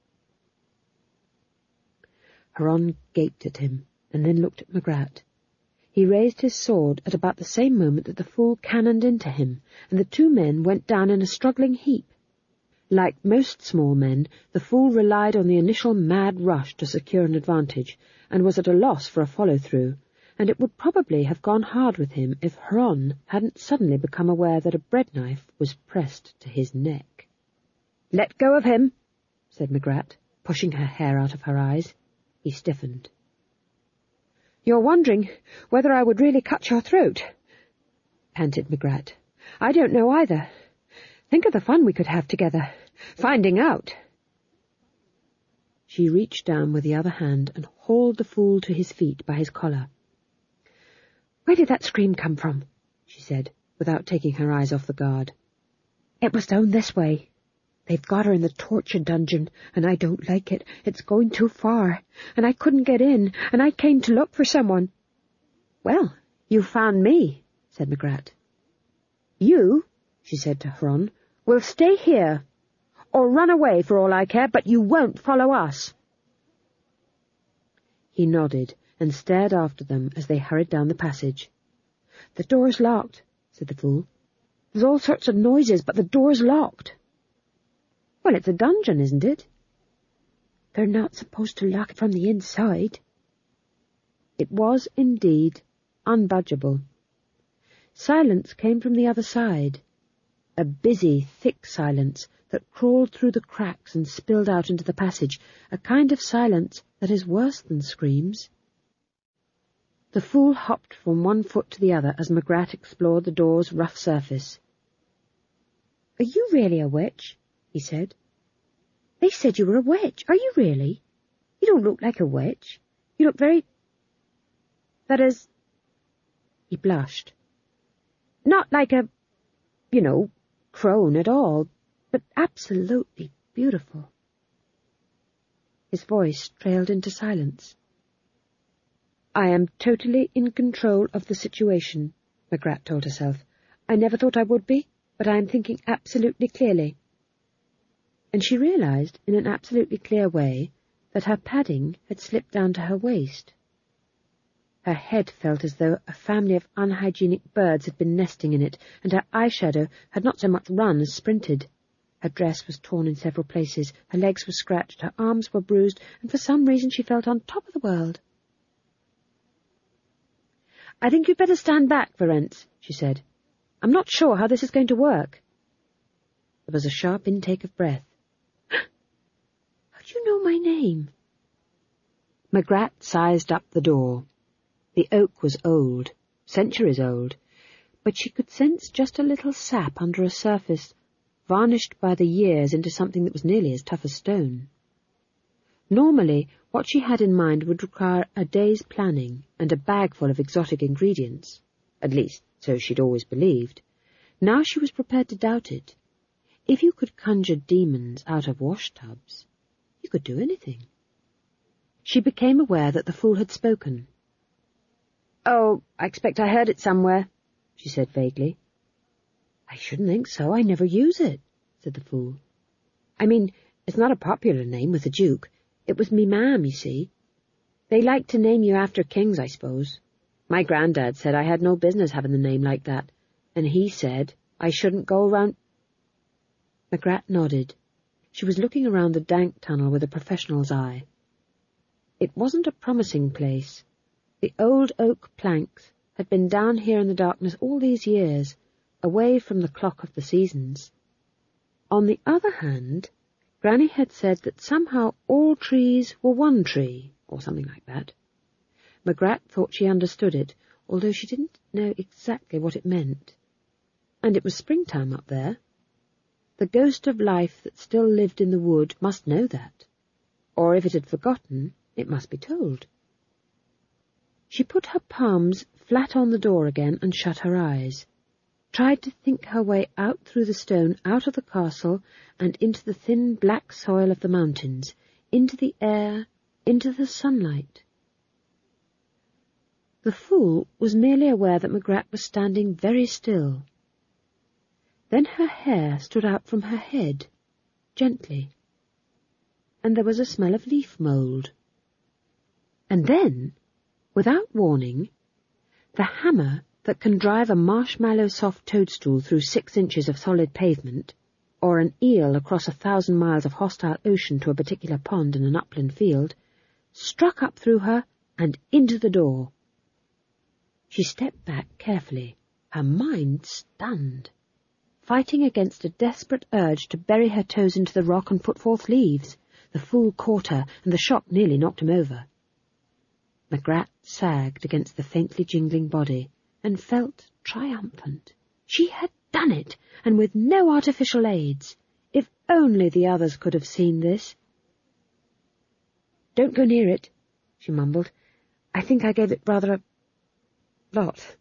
Huron gaped at him, and then looked at Magrat. He raised his sword at about the same moment that the fool cannoned into him, and the two men went down in a struggling heap. Like most small men, the fool relied on the initial mad rush to secure an advantage, and was at a loss for a follow-through, and it would probably have gone hard with him if Hron hadn't suddenly become aware that a bread knife was pressed to his neck. "Let go of him," said Magrat, pushing her hair out of her eyes. He stiffened. "You're wondering whether I would really cut your throat," panted Magrat. "I don't know either. Think of the fun we could have together, finding out." She reached down with the other hand and hauled the fool to his feet by his collar. "Where did that scream come from?" she said, without taking her eyes off the guard. "It was down this way. They've got her in the torture dungeon, and I don't like it. It's going too far, and I couldn't get in, and I came to look for someone." "Well, you found me," said Magrat. "You," she said to Hron, "will stay here, or run away for all I care, but you won't follow us." He nodded and stared after them as they hurried down the passage. "The door's locked," said the fool. "There's all sorts of noises, but the door's locked." "Well, it's a dungeon, isn't it?" "They're not supposed to lock it from the inside." It was, indeed, unbudgeable. Silence came from the other side, a busy, thick silence that crawled through the cracks and spilled out into the passage, a kind of silence that is worse than screams. The fool hopped from one foot to the other as Magrat explored the door's rough surface. "Are you really a witch?" he said. "They said you were a witch. Are you really? You don't look like a witch. You look very... that is..." He blushed. "Not like a, crone at all, but absolutely beautiful." His voice trailed into silence. "I am totally in control of the situation," Magrat told herself. "I never thought I would be, but I am thinking absolutely clearly." And she realized, in an absolutely clear way, that her padding had slipped down to her waist. Her head felt as though a family of unhygienic birds had been nesting in it, and her eyeshadow had not so much run as sprinted. Her dress was torn in several places, her legs were scratched, her arms were bruised, and for some reason she felt on top of the world. "I think you'd better stand back, Ferenc," she said. "I'm not sure how this is going to work." There was a sharp intake of breath. "How do you know my name?" Magrat sized up the door. The oak was old, centuries old, but she could sense just a little sap under a surface varnished by the years into something that was nearly as tough as stone. Normally, what she had in mind would require a day's planning and a bag full of exotic ingredients. At least, so she'd always believed. Now she was prepared to doubt it. If you could conjure demons out of wash-tubs, you could do anything. She became aware that the fool had spoken. "Oh, I expect I heard it somewhere," she said vaguely. "I shouldn't think so. I never use it," said the fool. "I mean, it's not a popular name with the Duke. It was me mam, you see. They like to name you after kings, I suppose. My granddad said I had no business having the name like that, and he said I shouldn't go around—" Magrat nodded. She was looking around the dank tunnel with a professional's eye. It wasn't a promising place. The old oak planks had been down here in the darkness all these years, away from the clock of the seasons. On the other hand, Granny had said that somehow all trees were one tree, or something like that. Magrat thought she understood it, although she didn't know exactly what it meant. And it was springtime up there. The ghost of life that still lived in the wood must know that, or if it had forgotten, it must be told. She put her palms flat on the door again and shut her eyes, tried to think her way out through the stone, out of the castle, and into the thin black soil of the mountains, into the air, into the sunlight. The fool was merely aware that Magrat was standing very still. Then her hair stood out from her head, gently, and there was a smell of leaf mould. And then, without warning, the hammer that can drive a marshmallow-soft toadstool through 6 inches of solid pavement, or an eel across 1,000 miles of hostile ocean to a particular pond in an upland field, struck up through her and into the door. She stepped back carefully, her mind stunned, fighting against a desperate urge to bury her toes into the rock and put forth leaves. The fool caught her, and the shock nearly knocked him over. Magrat sagged against the faintly jingling body, and felt triumphant. She had done it, and with no artificial aids. If only the others could have seen this. "Don't go near it," she mumbled. "I think I gave it rather a lot."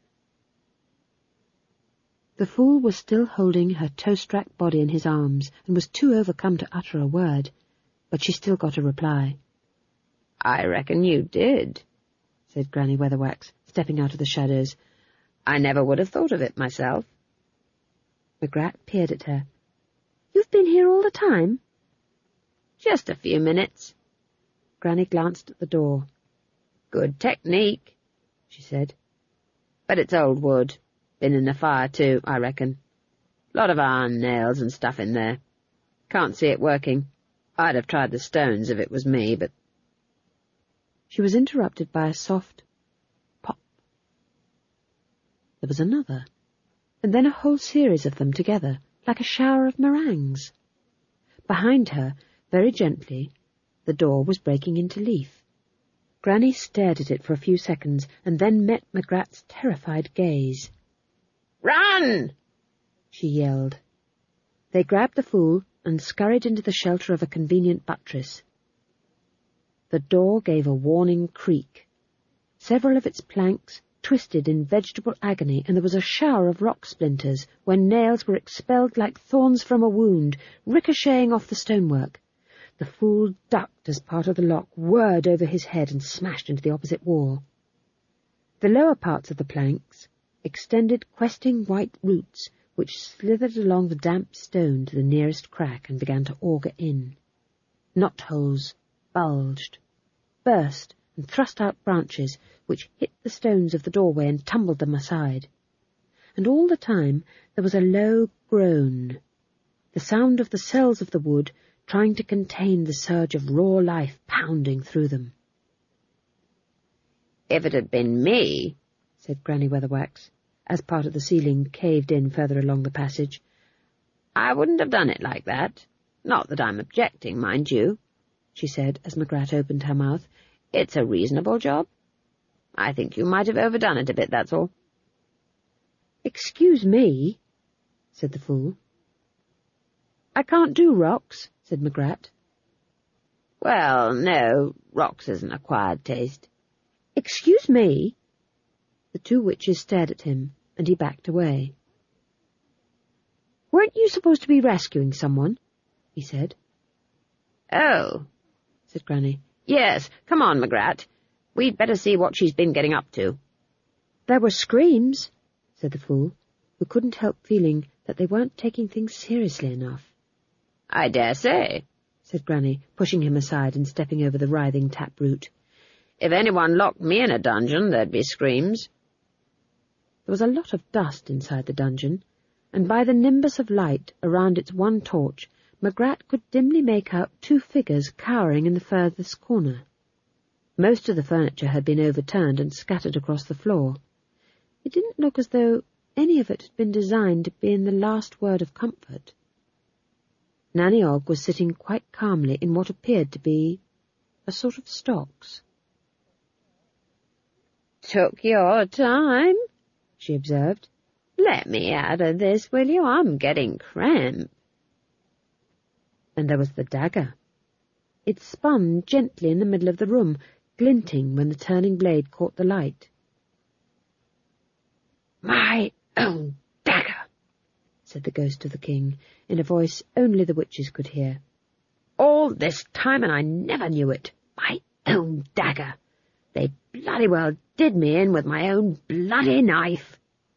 The fool was still holding her toe-strapped body in his arms, and was too overcome to utter a word, but she still got a reply. "I reckon you did," said Granny Weatherwax, stepping out of the shadows. "I never would have thought of it myself." Magrat peered at her. "You've been here all the time?" "Just a few minutes." Granny glanced at the door. "Good technique," she said. "But it's old wood. Been in the fire, too, I reckon. Lot of iron nails and stuff in there. Can't see it working. I'd have tried the stones if it was me, but—" She was interrupted by a soft pop. There was another, and then a whole series of them together, like a shower of meringues. Behind her, very gently, the door was breaking into leaf. Granny stared at it for a few seconds, and then met Magrat's terrified gaze. "Run!" she yelled. They grabbed the fool and scurried into the shelter of a convenient buttress. The door gave a warning creak. Several of its planks twisted in vegetable agony, and there was a shower of rock splinters when nails were expelled like thorns from a wound, ricocheting off the stonework. The fool ducked as part of the lock whirred over his head and smashed into the opposite wall. The lower parts of the planks extended questing white roots which slithered along the damp stone to the nearest crack and began to auger in. Knot-holes bulged, burst, and thrust out branches which hit the stones of the doorway and tumbled them aside. And all the time there was a low groan, the sound of the cells of the wood trying to contain the surge of raw life pounding through them. "If it had been me," said Granny Weatherwax, as part of the ceiling caved in further along the passage, "I wouldn't have done it like that. Not that I'm objecting, mind you," she said as Magrat opened her mouth. "It's a reasonable job. I think you might have overdone it a bit, that's all." "Excuse me," said the fool. "I can't do rocks," said Magrat. "Well, no, rocks is an acquired taste." "Excuse me." The two witches stared at him, and he backed away. "Weren't you supposed to be rescuing someone?" he said. "Oh," said Granny. "Yes, come on, Magrat. We'd better see what she's been getting up to." "There were screams," said the fool, who couldn't help feeling that they weren't taking things seriously enough. "I dare say," said Granny, pushing him aside and stepping over the writhing taproot. "If anyone locked me in a dungeon, there'd be screams." There was a lot of dust inside the dungeon, and by the nimbus of light around its one torch, Magrat could dimly make out two figures cowering in the furthest corner. Most of the furniture had been overturned and scattered across the floor. It didn't look as though any of it had been designed to be in the last word of comfort. Nanny Ogg was sitting quite calmly in what appeared to be a sort of stocks. "Took your time," she observed. "Let me out of this, will you? I'm getting cramp." And there was the dagger. It spun gently in the middle of the room, glinting when the turning blade caught the light. "My own dagger," said the ghost of the king, in a voice only the witches could hear. "All this time, and I never knew it. My own dagger. They bloody well did me in with my own bloody knife."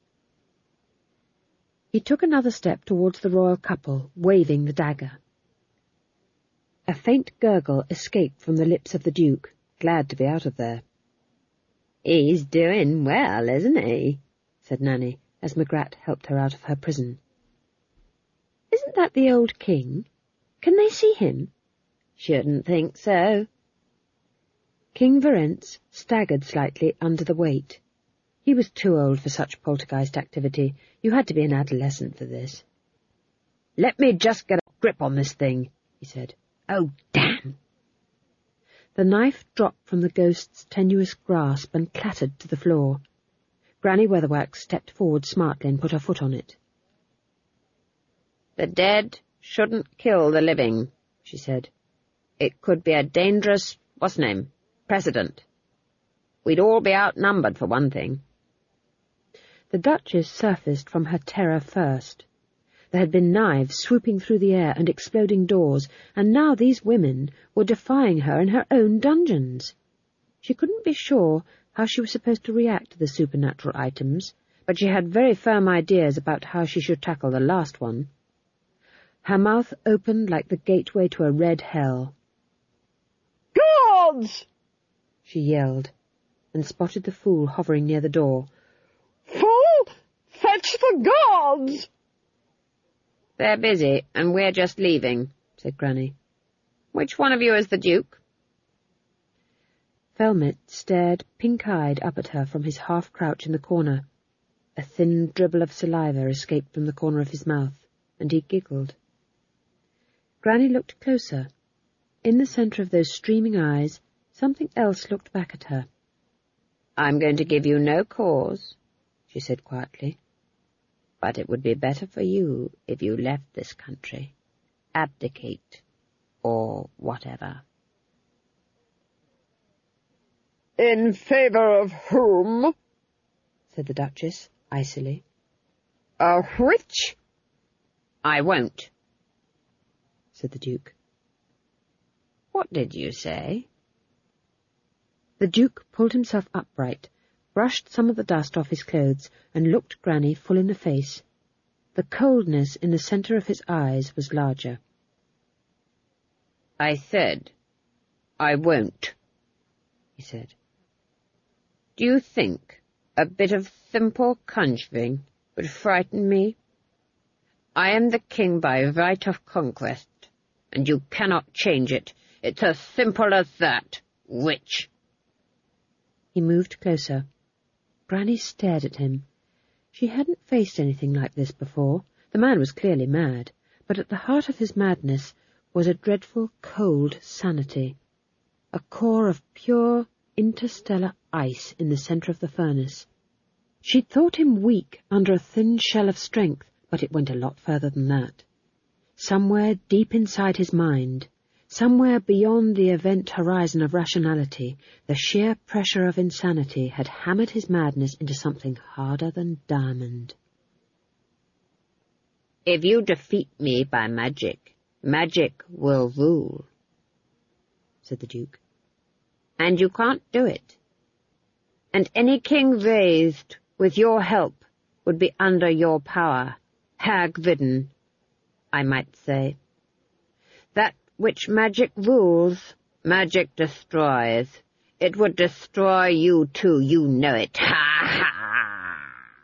He took another step towards the royal couple, waving the dagger. A faint gurgle escaped from the lips of the Duke, glad to be out of there. "He's doing well, isn't he?" said Nanny, as Magrat helped her out of her prison. "Isn't that the old king? Can they see him?" "Shouldn't think so." King Verence staggered slightly under the weight. He was too old for such poltergeist activity. You had to be an adolescent for this. "Let me just get a grip on this thing," he said. "Oh, damn!" The knife dropped from the ghost's tenuous grasp and clattered to the floor. Granny Weatherwax stepped forward smartly and put her foot on it. "The dead shouldn't kill the living," she said. "It could be a dangerous, precedent. We'd all be outnumbered for one thing." The Duchess surfaced from her terror first. There had been knives swooping through the air and exploding doors, and now these women were defying her in her own dungeons. She couldn't be sure how she was supposed to react to the supernatural items, but she had very firm ideas about how she should tackle the last one. Her mouth opened like the gateway to a red hell. "Guards!" she yelled, and spotted the fool hovering near the door. "Fool! Fetch the guards!" "They're busy, and we're just leaving," said Granny. "Which one of you is the Duke?" Felmet stared pink-eyed up at her from his half-crouch in the corner. A thin dribble of saliva escaped from the corner of his mouth, and he giggled. Granny looked closer. In the centre of those streaming eyes, something else looked back at her. "I'm going to give you no cause," she said quietly. "But it would be better for you if you left this country. Abdicate, or whatever." "In favour of whom?" said the Duchess, icily. "A witch?" "I won't," said the Duke. "What did you say?" The Duke pulled himself upright, brushed some of the dust off his clothes, and looked Granny full in the face. The coldness in the centre of his eyes was larger. "I said, I won't," he said. "Do you think a bit of simple conjuring would frighten me? I am the king by right of conquest, and you cannot change it. It's as simple as that, witch." He moved closer. Granny stared at him. She hadn't faced anything like this before. The man was clearly mad, but at the heart of his madness was a dreadful cold sanity, a core of pure interstellar ice in the centre of the furnace. She'd thought him weak under a thin shell of strength, but it went a lot further than that. Somewhere deep inside his mind, somewhere beyond the event horizon of rationality, the sheer pressure of insanity had hammered his madness into something harder than diamond. "If you defeat me by magic, magic will rule," said the Duke. "And you can't do it. And any king raised with your help would be under your power, hag-ridden, I might say. That which magic rules, magic destroys. It would destroy you too, you know it. Ha ha!"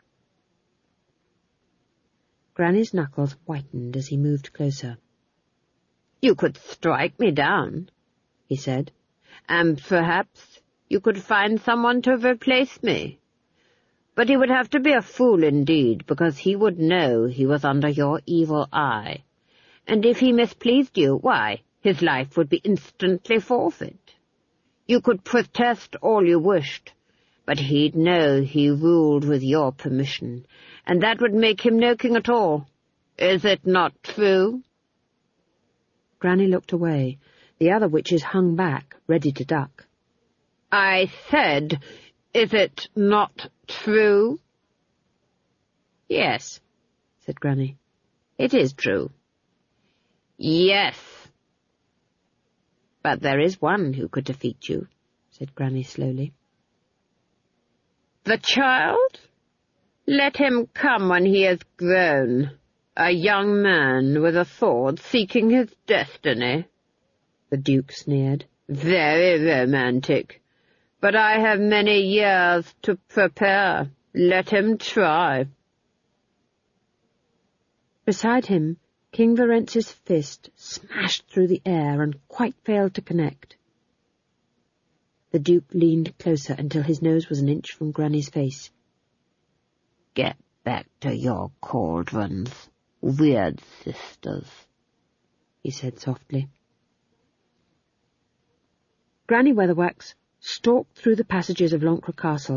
Granny's knuckles whitened as he moved closer. "You could strike me down," he said, "and perhaps you could find someone to replace me. But he would have to be a fool indeed, because he would know he was under your evil eye. And if he mispleased you, why, his life would be instantly forfeit. You could protest all you wished, but he'd know he ruled with your permission, and that would make him no king at all. Is it not true?" Granny looked away. The other witches hung back, ready to duck. "I said, is it not true?" "Yes," said Granny. "It is true." "Yes." "But there is one who could defeat you," said Granny slowly. "The child? Let him come when he is grown, a young man with a sword seeking his destiny." The Duke sneered. "Very romantic. But I have many years to prepare. Let him try." Beside him, King Verence's fist smashed through the air and quite failed to connect. The Duke leaned closer until his nose was an inch from Granny's face. Get back to your cauldrons, weird sisters, he said softly. Granny Weatherwax stalked through the passages of Loncre Castle